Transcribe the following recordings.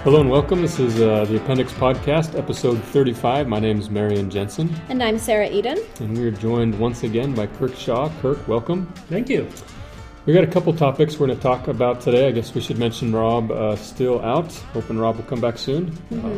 Hello and welcome. This is the Appendix Podcast, episode 35. My name is Marion Jensen. And I'm Sarah Eden. And we're joined once again by Kirk Shaw. Kirk, welcome. Thank you. We got a couple topics we're going to talk about today. I guess we should mention Rob still out. Hoping Rob will come back soon.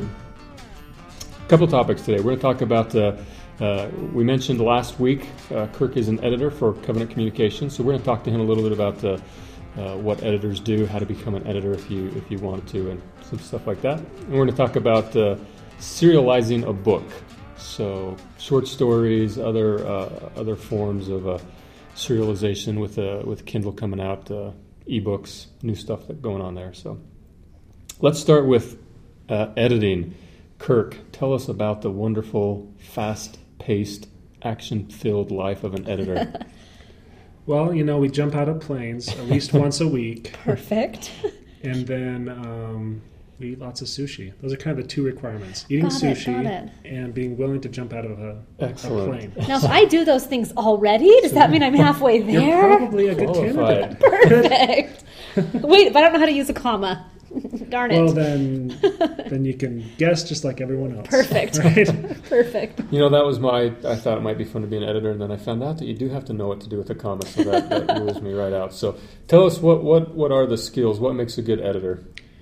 A couple topics today. We're going to talk about, we mentioned last week, Kirk is an editor for Covenant Communications. So we're going to talk to him a little bit about what editors do, how to become an editor if you want to, and some stuff like that. And we're going to talk about serializing a book, so short stories, other forms of serialization with Kindle coming out, ebooks, new stuff that's going on there. So let's start with editing. Kirk, tell us about the wonderful, fast-paced, action-filled life of an editor. Well, we jump out of planes at least once a week. Perfect. And then we eat lots of sushi. Those are kind of the two requirements. Eating sushi and being willing to jump out of a plane. Now, if I do those things already, does that mean I'm halfway there? You're probably a good candidate. Perfect. Wait, but I don't know how to use a comma. Darn it. Well, then you can guess just like everyone else. Perfect. Right? Perfect. That was I thought it might be fun to be an editor, and then I found out that you do have to know what to do with a comma, so that rules me right out. So tell us, what are the skills? What makes a good editor?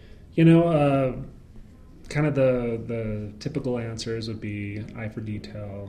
Kind of the typical answers would be eye for detail.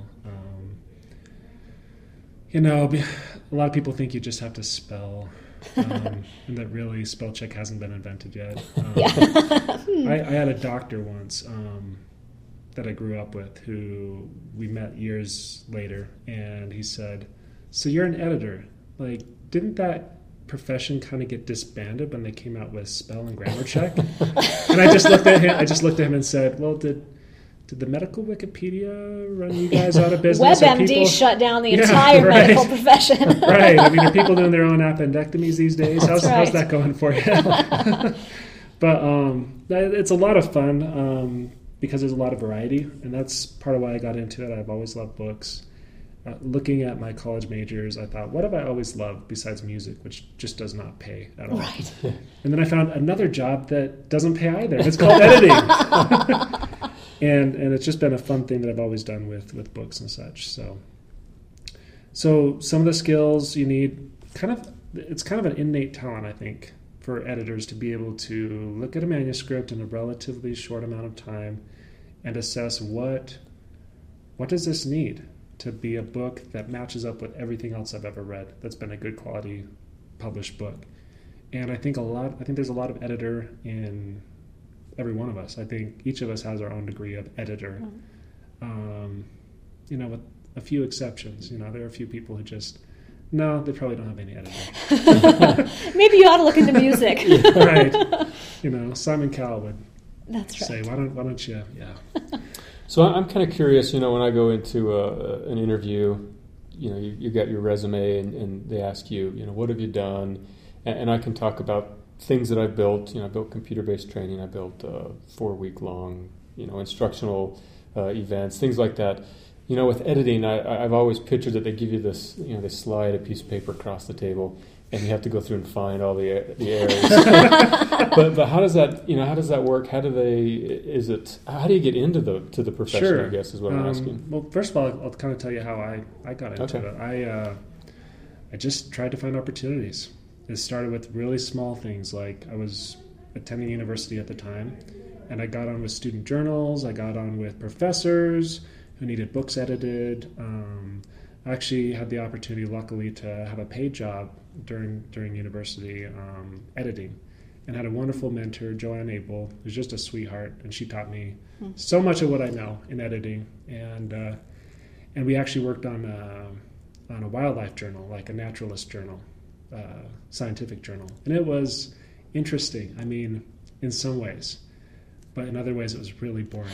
A lot of people think you just have to spell. And that really spell check hasn't been invented yet. I had a doctor once that I grew up with who we met years later, and he said, "So you're an editor. Like, didn't that profession kind of get disbanded when they came out with spell and grammar check?" And I just looked at him and said, "Well, did the medical Wikipedia run you guys out of business? WebMD shut down the entire medical profession. Right. I mean, are people doing their own appendectomies these days? How's that going for you?" But it's a lot of fun because there's a lot of variety, and that's part of why I got into it. I've always loved books. Looking at my college majors, I thought, what have I always loved besides music, which just does not pay at all? Right. And then I found another job that doesn't pay either. It's called editing. And it's just been a fun thing that I've always done with books and such. So some of the skills you need, it's kind of an innate talent, I think, for editors to be able to look at a manuscript in a relatively short amount of time and assess what does this need to be a book that matches up with everything else I've ever read that's been a good quality published book. And I think there's a lot of editor in every one of us. I think each of us has our own degree of editor. With a few exceptions. There are a few people who they probably don't have any editor. Maybe you ought to look into music. Right. Simon Cowell would say, why don't you? Yeah. So I'm kind of curious, when I go into an interview, you got your resume and they ask you, what have you done? And I can talk about things that I've built. I built computer-based training. I built 4-week-long, instructional events, things like that. With editing, I've always pictured that they give you this, they slide a piece of paper across the table, and you have to go through and find all the errors. but how does that work? How do you get into the profession? Sure. I guess is what I'm asking. Well, first of all, I'll kind of tell you how I got into it. I just tried to find opportunities. It started with really small things, like I was attending university at the time, and I got on with student journals. I got on with professors who needed books edited. I actually had the opportunity, luckily, to have a paid job during university editing, and had a wonderful mentor, Joanne Abel, who's just a sweetheart, and she taught me so much of what I know in editing. And we actually worked on a wildlife journal, like a naturalist journal. Scientific journal, and it was interesting. I mean, in some ways, but in other ways, it was really boring.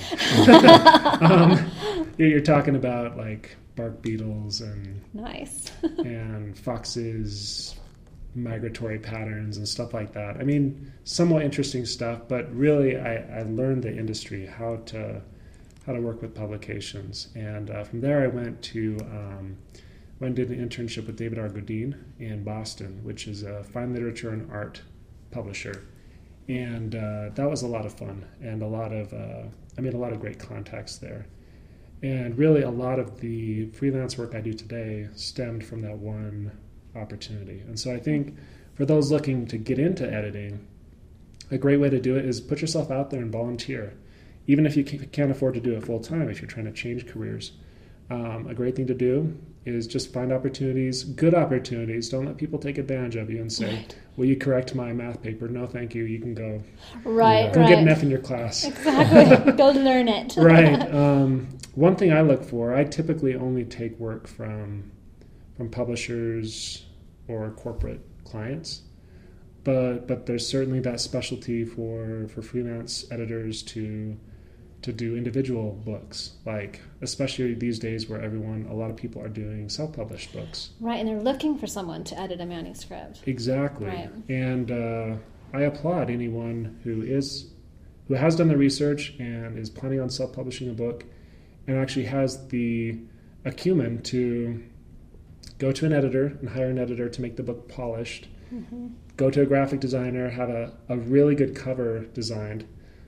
You're talking about like bark beetles and and foxes, migratory patterns and stuff like that. I mean, somewhat interesting stuff, but really, I learned the industry, how to work with publications, and from there, I went and did an internship with David R. Godine in Boston, which is a fine literature and art publisher. And that was a lot of fun, and I made a lot of great contacts there. And really, a lot of the freelance work I do today stemmed from that one opportunity. And so I think for those looking to get into editing, a great way to do it is put yourself out there and volunteer. Even if you can't afford to do it full time, if you're trying to change careers. A great thing to do is just find opportunities, good opportunities. Don't let people take advantage of you and say, right. will you correct my math paper? No, thank you. You can go. Right, Go right. get an F in your class. Exactly. Go learn it. Right. One thing I look for, I typically only take work from publishers or corporate clients. But there's certainly that specialty for freelance editors to do individual books, like especially these days where a lot of people are doing self-published books. Right, and they're looking for someone to edit a manuscript. Exactly. Right. And I applaud anyone who has done the research and is planning on self-publishing a book and actually has the acumen to go to an editor and hire an editor to make the book polished. Mm-hmm. Go to a graphic designer, have a really good cover designed.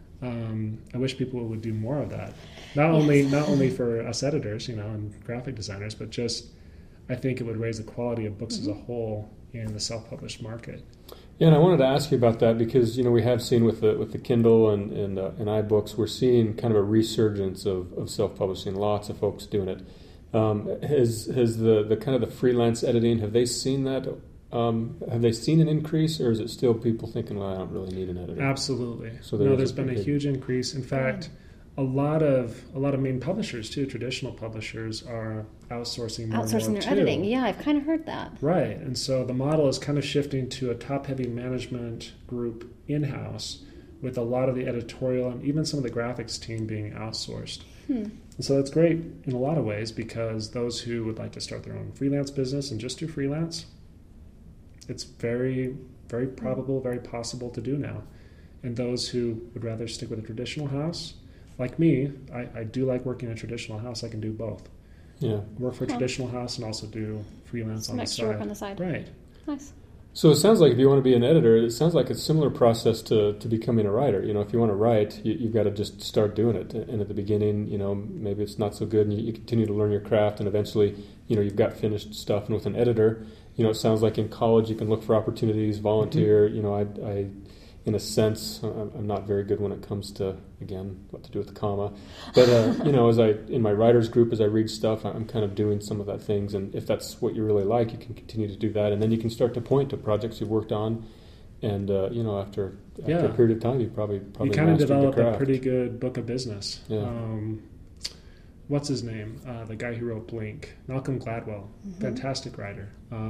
I wish people would do more of that. Not only for us editors, and graphic designers, but just I think it would raise the quality of books as a whole in the self-published market. Yeah, and I wanted to ask you about that because we have seen with the Kindle and iBooks, we're seeing kind of a resurgence of self-publishing. Lots of folks doing it. Has the kind of the freelance editing, have they seen that? Have they seen an increase, or is it still people thinking, well, I don't really need an editor? Absolutely. So there's been a huge increase. In fact, a lot of main publishers too, traditional publishers, are outsourcing more Outsourcing and more their too. editing. Yeah, I've kind of heard that. Right. And so the model is kind of shifting to a top-heavy management group in-house, with a lot of the editorial and even some of the graphics team being outsourced. And so that's great in a lot of ways, because those who would like to start their own freelance business and just do freelance, it's very, very probable, very possible to do now. And those who would rather stick with a traditional house, like me, I do like working in a traditional house. I can do both. Yeah. Work for a traditional house and also do freelance on the extra side. work on the side. Right. Nice. So it sounds like if you want to be an editor, it sounds like a similar process to becoming a writer. If you want to write, you've got to just start doing it. And at the beginning, maybe it's not so good, and you continue to learn your craft, and eventually, you've got finished stuff. And with an editor, it sounds like in college you can look for opportunities, volunteer. Mm-hmm. I in a sense, I'm not very good when it comes to, again, what to do with the comma. But, as in my writers group, as I read stuff, I'm kind of doing some of that things. And if that's what you really like, you can continue to do that. And then you can start to point to projects you've worked on. And, after a period of time, you probably you kind of develop a pretty good book of business. Yeah. What's his name? The guy who wrote Blink, Malcolm Gladwell, fantastic writer.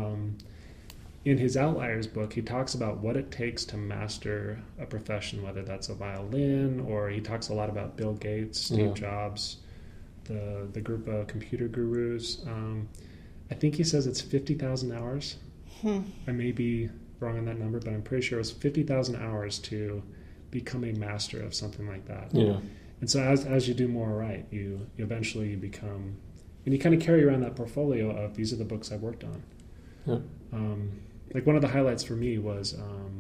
In his Outliers book, he talks about what it takes to master a profession, whether that's a violin, or he talks a lot about Bill Gates, Steve Jobs, the group of computer gurus. I think he says it's 50,000 hours. I may be wrong on that number, but I'm pretty sure it was 50,000 hours to become a master of something like that. Yeah. And so as you do more right, you eventually become, and you kind of carry around that portfolio of, these are the books I've worked on. Yeah. Like one of the highlights for me was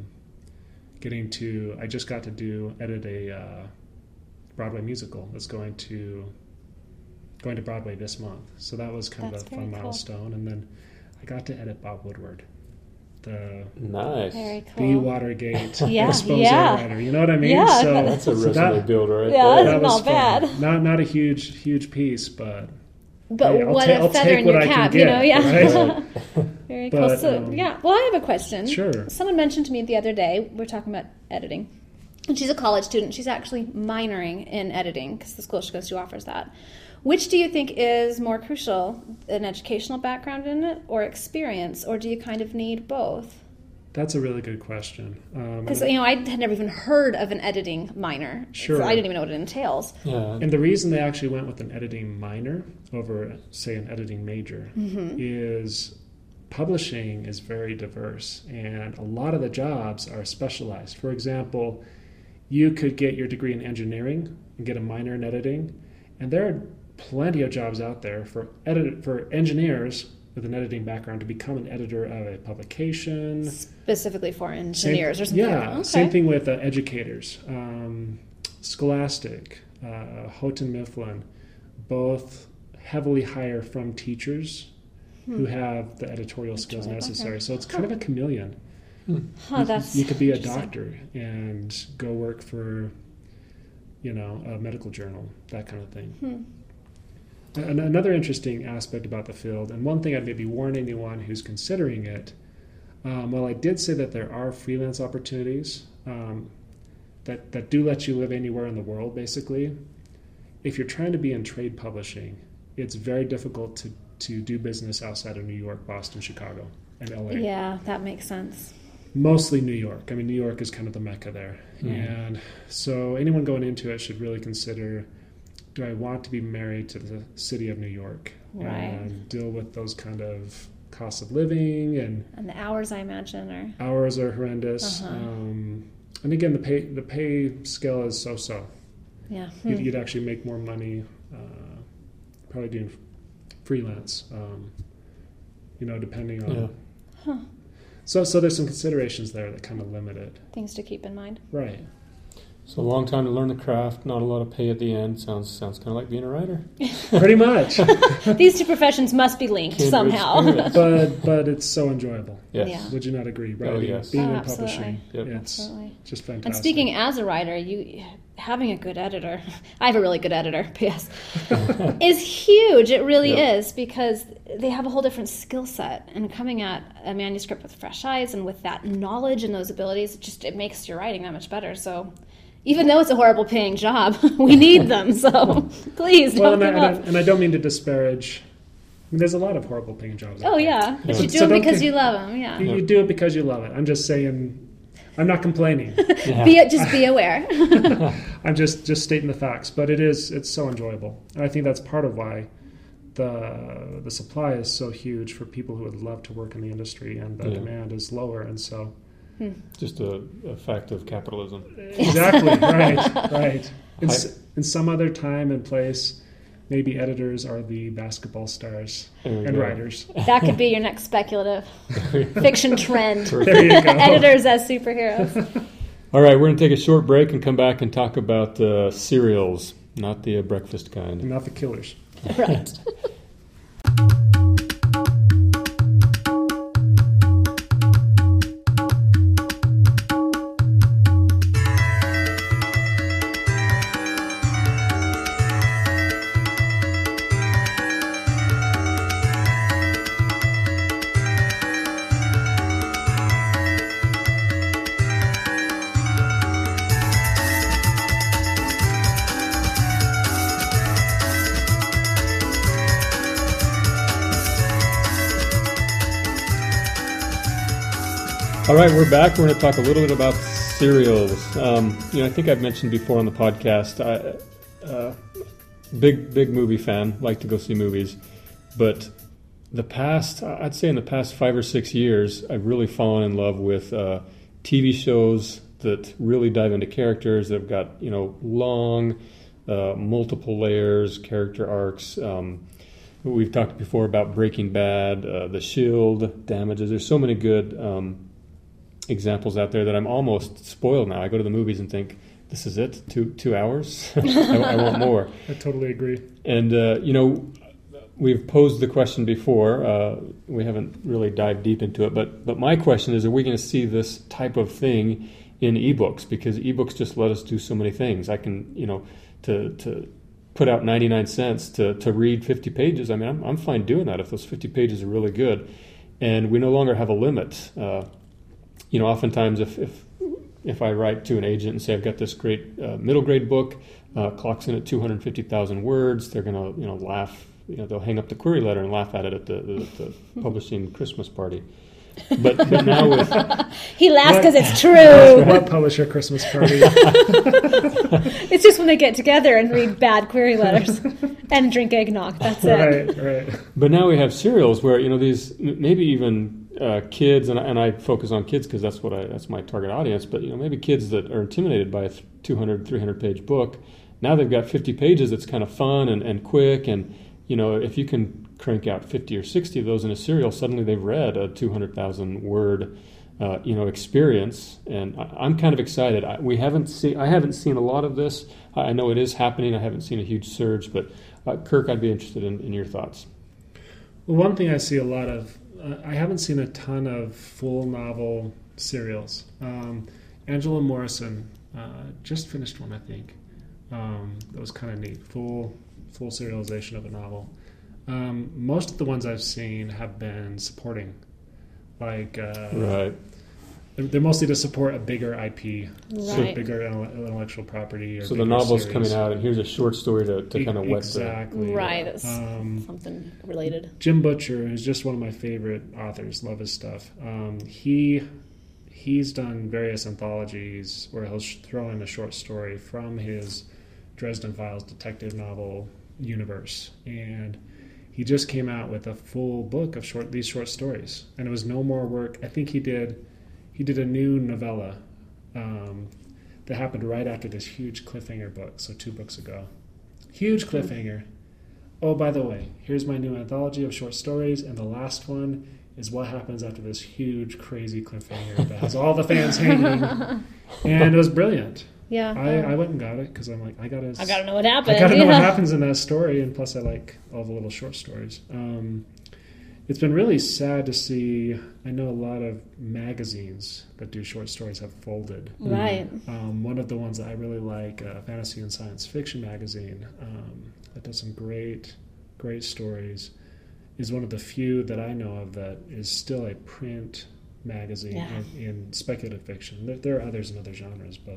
I just got to edit a Broadway musical that's going to Broadway this month. So that was kind of a fun milestone. And then I got to edit Bob Woodward, the nice. Very cool. B. Watergate expose writer. You know what I mean? Yeah, so that's a resume builder, right? Yeah, there. that's was not bad. Fun. Not a huge piece, but hey, what a feather in your cap, get, yeah. Right? Very But, cool. So, well, I have a question. Sure. Someone mentioned to me the other day, we're talking about editing, and she's a college student. She's actually minoring in editing because the school she goes to offers that. Which do you think is more crucial, an educational background in it or experience, or do you kind of need both? That's a really good question. Because, I had never even heard of an editing minor. Sure. So I didn't even know what it entails. Yeah. And the reason they actually went with an editing minor over, say, an editing major is publishing is very diverse, and a lot of the jobs are specialized. For example, you could get your degree in engineering and get a minor in editing, and there are plenty of jobs out there for engineers with an editing background to become an editor of a publication. Specifically for engineers or something. Yeah, Okay. same thing with educators. Scholastic, Houghton Mifflin, both heavily hire from teachers who have the editorial skills necessary. So it's kind of a chameleon. You could be a doctor and go work for, a medical journal, that kind of thing. And another interesting aspect about the field, and one thing I'd maybe warn anyone who's considering it, well, I did say that there are freelance opportunities that do let you live anywhere in the world, basically. If you're trying to be in trade publishing, it's very difficult to do business outside of New York, Boston, Chicago, and LA. Yeah, that makes sense. Mostly New York. I mean, New York is kind of the mecca there. And so anyone going into it should really consider, do I want to be married to the city of New York and deal with those kind of costs of living and the hours, I imagine, hours are horrendous. And again, the pay scale is so. Yeah, you'd actually make more money probably doing freelance. Depending on. So there's some considerations there that kind of limit it. Things to keep in mind. Right. So a long time to learn the craft, not a lot of pay at the end. Sounds kind of like being a writer. Pretty much. These two professions must be linked somehow. but it's so enjoyable. Yes. Yeah. Would you not agree? Right. Oh, yes. Being in Absolutely. publishing, Yep. it's Absolutely. just fantastic. And speaking as a writer, having a good editor, I have a really good editor, P.S., is huge. It really is, because they have a whole different skill set, and coming at a manuscript with fresh eyes and with that knowledge and those abilities, it makes your writing that much better. So even though it's a horrible paying job, we need them. So please don't give up. And I don't mean to disparage. I mean, there's a lot of horrible paying jobs. Oh, yeah. But you do So it don't because think- you love them, yeah. You do it because you love it. I'm just saying, I'm not complaining. Just be aware. I'm just stating the facts. But it's so enjoyable. And I think that's part of why the supply is so huge for people who would love to work in the industry, and the demand is lower. And so Just a fact of capitalism. exactly right. In some other time and place, maybe editors are the basketball stars and writers. That could be your next speculative fiction trend. There you go. Editors as superheroes. All right, we're going to take a short break and come back and talk about cereals, not the breakfast kind. Not the killers. Right. All right, we're back. We're going to talk a little bit about cereals. I think I've mentioned before on the podcast, big movie fan, like to go see movies. But I'd say in the past 5 or 6 years, I've really fallen in love with TV shows that really dive into characters that have got, long, multiple layers, character arcs. We've talked before about Breaking Bad, The Shield, Damages. There's so many good examples out there that I'm almost spoiled now. I go to the movies and think, this is it? 2 hours? I want more. I totally agree. And, we've posed the question before. We haven't really dived deep into it. But my question is, are we going to see this type of thing in ebooks? Because ebooks just let us do so many things. I can, to put out 99 cents to read 50 pages. I mean, I'm fine doing that if those 50 pages are really good. And we no longer have a limit. Oftentimes if I write to an agent and say I've got this great middle grade book, clocks in at 250,000 words, they're going to laugh. They'll hang up the query letter and laugh at it at the publishing Christmas party. But now with He laughs because it's true. What publisher Christmas party? It's just when they get together and read bad query letters and drink eggnog. That's it. Right. But now we have serials where these maybe even kids, and I focus on kids because that's my target audience. But maybe kids that are intimidated by a 200, 300 page book. Now they've got 50 pages that's kind of fun and quick, and if you can crank out 50 or 60 of those in a serial, suddenly they've read a 200,000 word experience, and I'm kind of excited. I haven't seen a lot of this. I know it is happening. I haven't seen a huge surge, but Kirk, I'd be interested in your thoughts. Well, one thing I see a lot of, I haven't seen a ton of full novel serials. Angela Morrison just finished one, I think. That was kind of neat. Full serialization of a novel. Most of the ones I've seen have been supporting. Right. They're mostly to support a bigger IP, so bigger intellectual property. Or so the novel's coming out, and here's a short story to kind of wet exactly. Right, it's something related. Jim Butcher is just one of my favorite authors. Love his stuff. He's done various anthologies where he'll throw in a short story from his Dresden Files detective novel universe, and he just came out with a full book of these short stories, and it was no more work. I think he did a new novella that happened right after this huge cliffhanger book, so 2 books ago. Huge cliffhanger. Oh, by the way, here's my new anthology of short stories, and the last one is what happens after this huge, crazy cliffhanger that has all the fans hanging, and it was brilliant. Yeah, I went and got it because I'm like, I gotta know what happened. I gotta know what happens in that story, and plus I like all the little short stories. It's been really sad to see. I know a lot of magazines that do short stories have folded. Right. One of the ones that I really like, Fantasy and Science Fiction magazine, that does some great stories, is one of the few that I know of that is still a print magazine in speculative fiction. There are others in other genres, but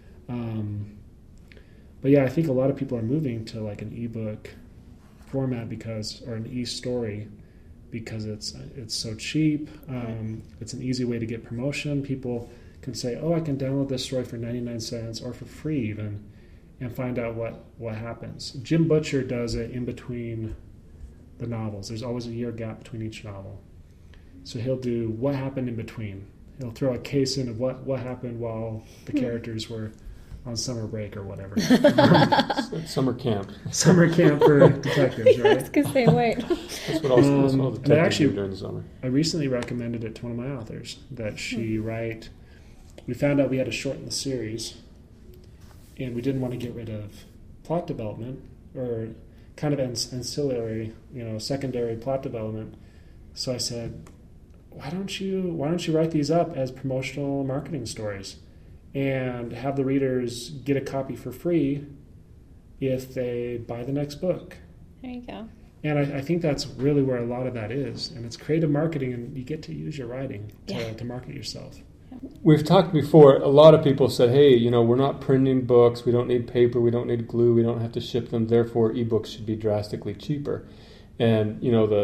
yeah, I think a lot of people are moving to like an ebook format or an e-story because it's so cheap. It's an easy way to get promotion. People can say, "Oh, I can download this story for 99 cents or for free even," and find out what happens. Jim Butcher does it in between the novels. There's always a year gap between each novel, so he'll do what happened in between. He'll throw a case in of what happened while the characters were on summer break or whatever. Summer camp. Summer camp for detectives, right? I was going to say, wait. That's what all detectives do during the summer. I recently recommended it to one of my authors that she write. We found out we had to shorten the series, and we didn't want to get rid of plot development or kind of ancillary, secondary plot development. So I said, why don't you write these up as promotional marketing stories and have the readers get a copy for free if they buy the next book? There you go. And I think that's really where a lot of that is. And it's creative marketing, and you get to use your writing to market yourself. We've talked before, a lot of people said, hey, we're not printing books, we don't need paper, we don't need glue, we don't have to ship them, therefore ebooks should be drastically cheaper. And,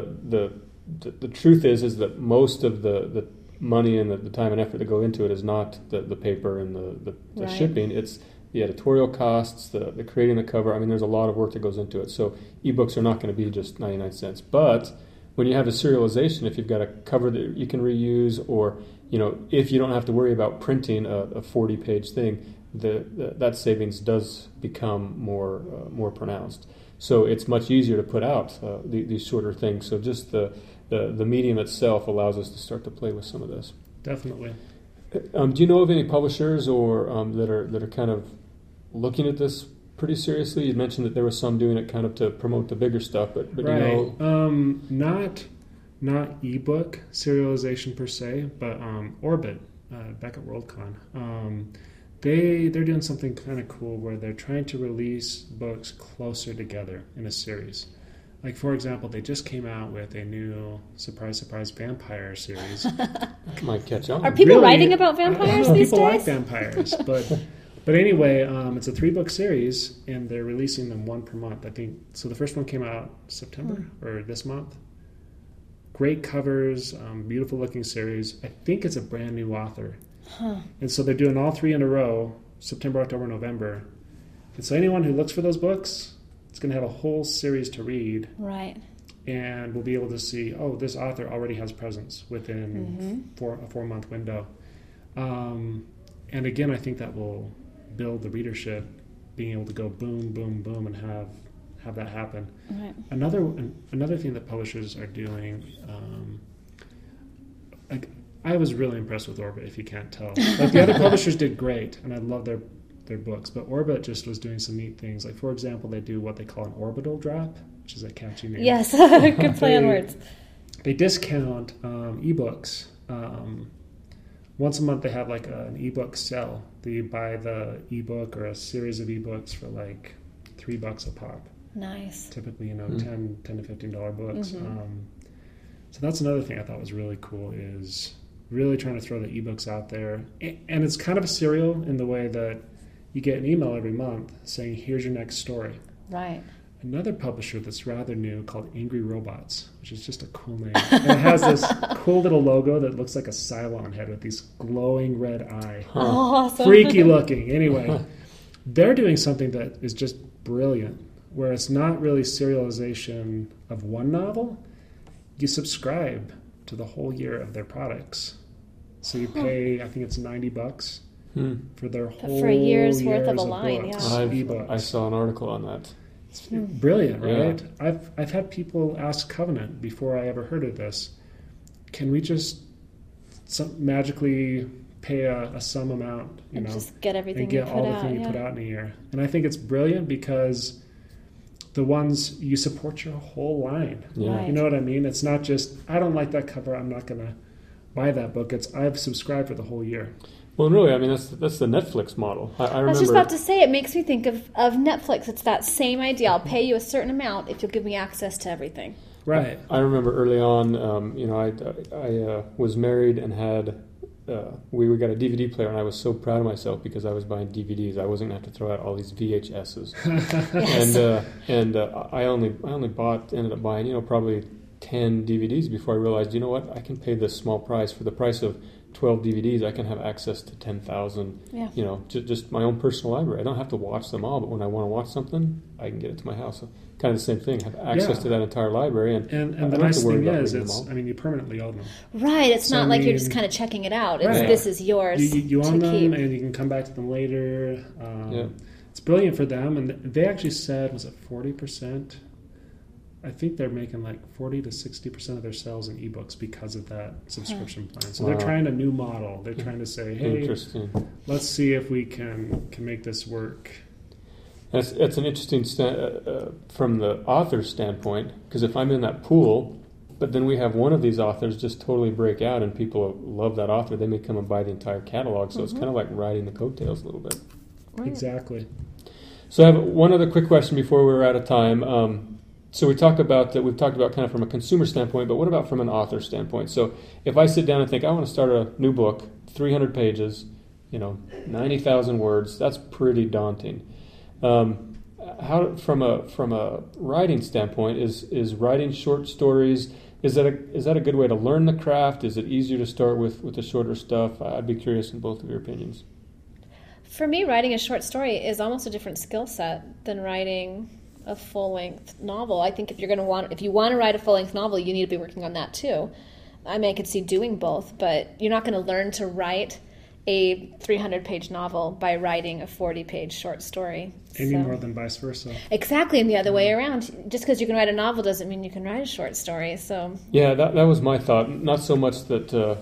the truth is that most of the money and the time and effort that go into it is not the paper and the shipping. It's the editorial costs, the creating the cover. I mean, there's a lot of work that goes into it. So ebooks are not going to be just 99 cents. But when you have a serialization, if you've got a cover that you can reuse, or if you don't have to worry about printing a 40-page thing, that savings does become more pronounced. So it's much easier to put out these shorter things. So just the medium itself allows us to start to play with some of this. Definitely. Do you know of any publishers or that are kind of looking at this pretty seriously? You mentioned that there was some doing it kind of to promote the bigger stuff, but right. Not ebook serialization per se, but Orbit back at Worldcon. They're doing something kind of cool where they're trying to release books closer together in a series. Like, for example, they just came out with a new surprise vampire series. Might catch on. Are people writing about vampires these people days? People like vampires, but anyway, it's a 3-book series, and they're releasing them one per month. I think so. The first one came out September or this month. Great covers, beautiful looking series. I think it's a brand new author. And so they're doing all 3 in a row, September, October, November. And so anyone who looks for those books, it's going to have a whole series to read. Right. And we'll be able to see, this author already has presence within a 4-month window. And again, I think that will build the readership, being able to go boom, boom, boom, and have have that happen. Right. Another thing that publishers are doing, like I was really impressed with Orbit. If you can't tell, like the other publishers did great, and I love their books, but Orbit just was doing some neat things. Like for example, they do what they call an orbital drop, which is a catchy name. Yes, good play on words. They discount ebooks. Once a month they have like an ebook sale. You buy the ebook or a series of ebooks for like $3 a pop. Nice. Typically, $10 to $15 books. So that's another thing I thought was really cool, is really trying to throw the ebooks out there. And it's kind of a serial in the way that you get an email every month saying, here's your next story. Right. Another publisher that's rather new called Angry Robots, which is just a cool name. And it has this cool little logo that looks like a Cylon head with these glowing red eye. Awesome. Freaky looking. Anyway, they're doing something that is just brilliant, where it's not really serialization of one novel. You subscribe to the whole year of their products. So you pay, I think it's $90 for their whole for a year's worth of a years line. books, Yeah. ebooks. I saw an article on that. It's brilliant, right? Yeah. I've had people ask Covenant before I ever heard of this, can we just magically pay a sum amount, And just get everything and get you all put the out. thing you put out in a year? And I think it's brilliant because the ones you support your whole line. Yeah. Right. You know what I mean? It's not just, I don't like that cover, I'm not going to buy that book. It's, I've subscribed for the whole year. Well, really, I mean, that's the Netflix model. I remember. I was just about to say, it makes me think of Netflix. It's that same idea. I'll pay you a certain amount if you'll give me access to everything. Right. I remember early on, I was married and had, we got a DVD player, and I was so proud of myself because I was buying DVDs. I wasn't going to have to throw out all these VHSs. And I only ended up buying, probably 10 DVDs before I realized, you know what, I can pay this small price. For the price of 12 DVDs, I can have access to 10,000, just my own personal library. I don't have to watch them all, but when I want to watch something, I can get it to my house. So kind of the same thing, have access to that entire library. And the nice thing is, you permanently own them. Right, it's not like you're just kind of checking it out. It's this is yours. You own them, keep. and you can come back to them later. It's brilliant for them, and they actually said, was it 40%? I think they're making like 40 to 60% of their sales in ebooks because of that subscription plan. So they're trying a new model. They're trying to say, hey, let's see if we can make this work. That's an interesting from the author's standpoint, because if I'm in that pool, but then we have one of these authors just totally break out and people love that author, they may come and buy the entire catalog. So it's kind of like riding the coattails a little bit. Right. Exactly. So I have one other quick question before we're out of time. So we've talked about kind of from a consumer standpoint, but what about from an author standpoint? So if I sit down and think, I want to start a new book, 300 pages, 90,000 words, that's pretty daunting. How from a writing standpoint, is writing short stories, is that a good way to learn the craft? Is it easier to start with the shorter stuff? I'd be curious in both of your opinions. For me, writing a short story is almost a different skill set than writing a full-length novel. I think if you want to write a full-length novel, you need to be working on that too. I could see doing both, but you're not going to learn to write a 300-page novel by writing a 40-page short story. Any more than vice versa. Exactly, and the other way around. Just because you can write a novel doesn't mean you can write a short story. So yeah, that was my thought. Not so much that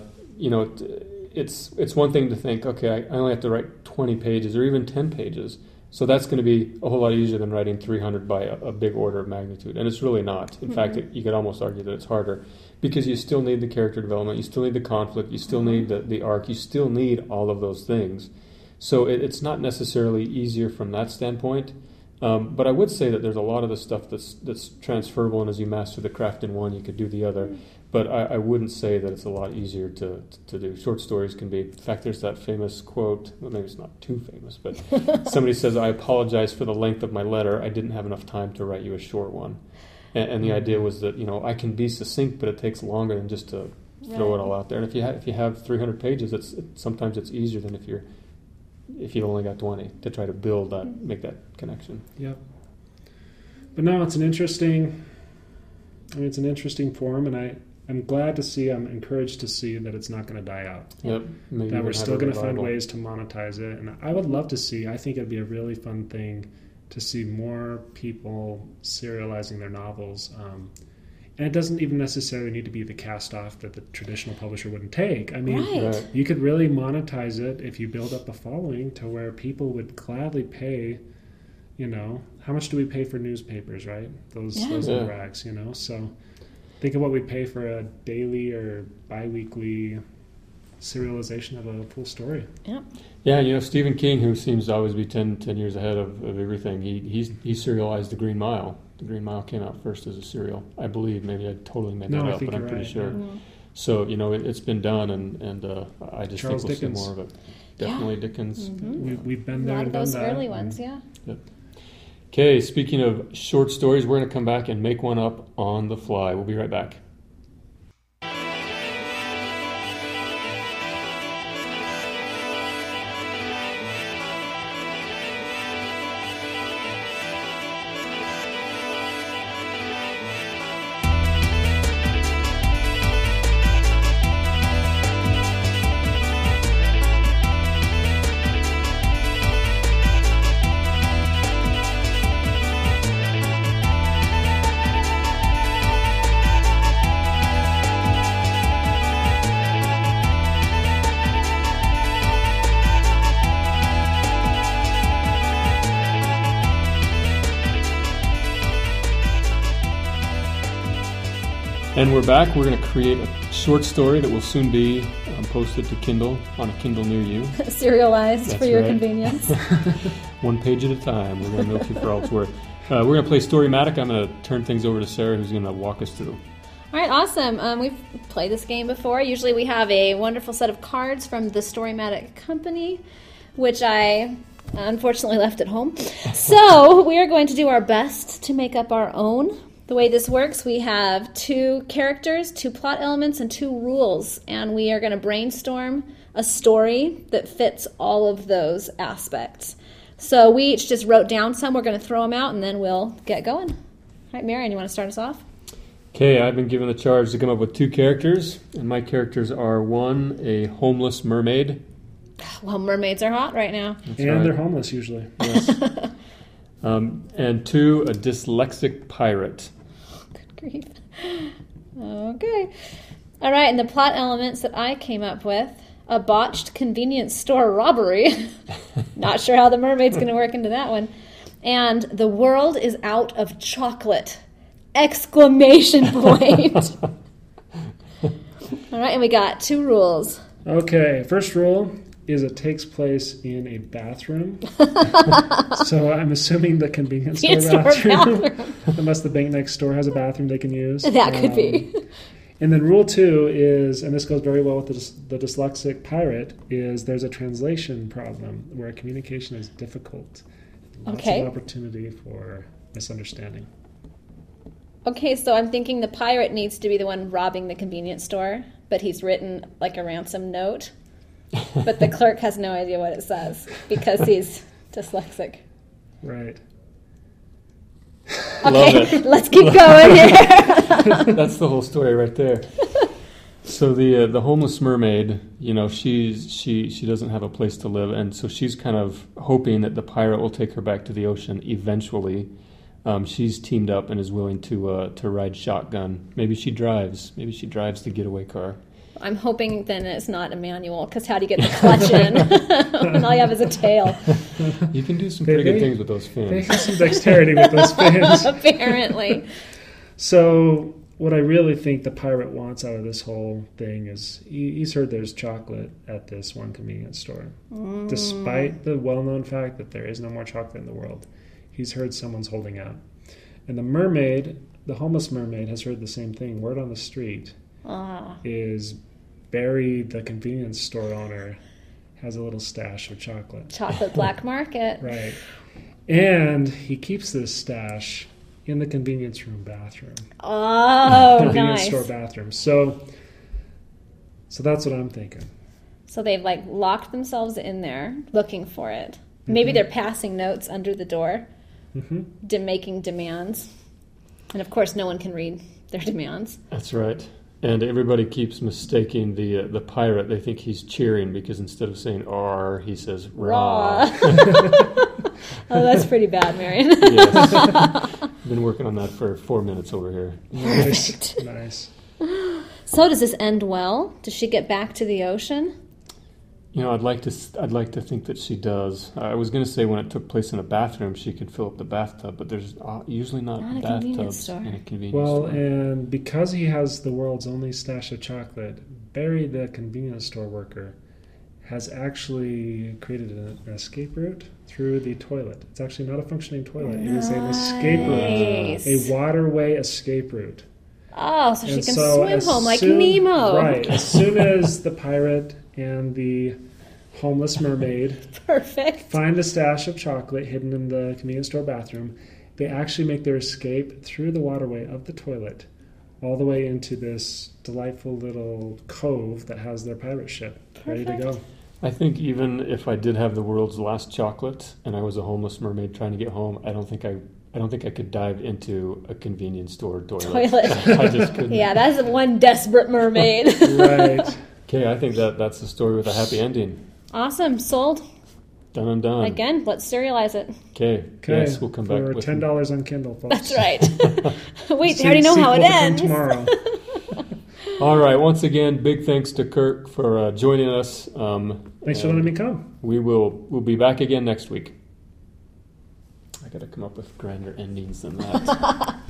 it's one thing to think, okay, I only have to write 20 pages or even 10 pages. So that's going to be a whole lot easier than writing 300 by a big order of magnitude. And it's really not. In fact, you could almost argue that it's harder because you still need the character development, you still need the conflict, you still need the arc, you still need all of those things. So it's not necessarily easier from that standpoint. But I would say that there's a lot of the stuff that's transferable, and as you master the craft in one, you could do the other. But I wouldn't say that it's a lot easier to do. Short stories can be... In fact, there's that famous quote, well, maybe it's not too famous, but somebody says, I apologize for the length of my letter. I didn't have enough time to write you a short one. And the idea was that, I can be succinct, but it takes longer than just to throw it all out there. And if you have 300 pages, sometimes it's easier than if you've only got 20 to try to build that, make that connection. Yep. But no, it's an interesting form, and I'm glad to see, I'm encouraged to see that it's not going to die out. Yep. That we're still going to find ways to monetize it. And I would love to see, I think it'd be a really fun thing to see more people serializing their novels. And it doesn't even necessarily need to be the cast-off that the traditional publisher wouldn't take. I mean, Right. you could really monetize it if you build up a following to where people would gladly pay, how much do we pay for newspapers, right? Those little rags, So think of what we pay for a daily or bi-weekly serialization of a full story. Yeah. Yeah, Stephen King, who seems to always be 10 years ahead of everything, he serialized The Green Mile. The Green Mile came out first as a serial, I believe. Maybe I totally made that I up, think but I'm you're pretty right, sure. yeah. So, it's been done, and I just Charles think we'll Dickens. see more of it. Definitely Dickens. We've been A there lot and of done those that. early ones, yeah. Yep. Okay, speaking of short stories, we're going to come back and make one up on the fly. We'll be right back. And we're back. We're going to create a short story that will soon be posted to Kindle on a Kindle near you. Serialized That's for your right. convenience. One page at a time. We're going to milk you for all it's worth. We're going to play Storymatic. I'm going to turn things over to Sarah, who's going to walk us through. All right, awesome. We've played this game before. Usually we have a wonderful set of cards from the Storymatic company, which I unfortunately left at home. So we are going to do our best to make up our own. The way this works, we have 2 characters, 2 plot elements, and 2 rules. And we are going to brainstorm a story that fits all of those aspects. So we each just wrote down some. We're going to throw them out, and then we'll get going. All right, Marion, you want to start us off? Okay, I've been given the charge to come up with 2 characters. And my characters are 1, a homeless mermaid. Well, mermaids are hot right now. That's And right. they're homeless usually. Yes. And 2, a dyslexic pirate. Good grief. Okay. All right, and the plot elements that I came up with, a botched convenience store robbery. Not sure how the mermaid's going to work into that one. And the world is out of chocolate. Exclamation point. All right, and we got 2 rules. Okay, first rule is it takes place in a bathroom. So I'm assuming the convenience store bathroom. Unless the bank next door has a bathroom they can use. That could be. And then rule 2 is, and this goes very well with the dyslexic pirate, is there's a translation problem where communication is difficult. Lots Okay. of opportunity for misunderstanding. Okay, so I'm thinking the pirate needs to be the one robbing the convenience store, but he's written like a ransom note. But the clerk has no idea what it says because he's dyslexic. Right. Love Okay, it. let's keep going here. That's the whole story right there. So the homeless mermaid, she doesn't have a place to live, and so she's kind of hoping that the pirate will take her back to the ocean eventually. She's teamed up and is willing to ride shotgun. Maybe she drives the getaway car. I'm hoping then it's not a manual, because how do you get the clutch in when all you have is a tail? You can do some pretty good things with those They fins. have some dexterity with those fins. Apparently. So what I really think the pirate wants out of this whole thing is he's heard there's chocolate at this one convenience store. Despite the well-known fact that there is no more chocolate in the world, he's heard someone's holding out. And the mermaid, the homeless mermaid, has heard the same thing. Word on the street is Barry, the convenience store owner, has a little stash of chocolate. Chocolate black market. Right. And he keeps this stash in the convenience room bathroom. Oh, Convenience nice. store bathroom. So that's what I'm thinking. So they've like locked themselves in there looking for it. Maybe they're passing notes under the door, making demands. And of course, no one can read their demands. That's right. And everybody keeps mistaking the pirate. They think he's cheering because instead of saying "R," he says "Raw." Oh, that's pretty bad, Marion. Yes. Been working on that for 4 minutes over here. Nice. Nice. So does this end well? Does she get back to the ocean? You know, I'd like to think that she does. I was going to say when it took place in a bathroom, she could fill up the bathtub, but there's usually not bathtubs in a convenience store. Well, and because he has the world's only stash of chocolate, Barry, the convenience store worker, has actually created an escape route through the toilet. It's actually not a functioning toilet. It is an escape route, a waterway escape route. Oh, so she can swim home like Nemo. Right. As soon as the pirate and the homeless mermaid find the stash of chocolate hidden in the convenience store bathroom, they actually make their escape through the waterway of the toilet all the way into this delightful little cove that has their pirate ship ready to go. I think even if I did have the world's last chocolate and I was a homeless mermaid trying to get home, I don't think I could dive into a convenience store toilet. I just couldn't. Yeah, that's one desperate mermaid. Right. Okay, I think that's the story with a happy ending. Awesome. Sold. Done and done. Again, let's serialize it. Okay. Yes, we'll come back for with $10 on Kindle, folks. That's right. Wait, they already know how it ends. Tomorrow. All right. Once again, big thanks to Kirk for joining us. Thanks for letting me come. We'll be back again next week. I got to come up with grander endings than that.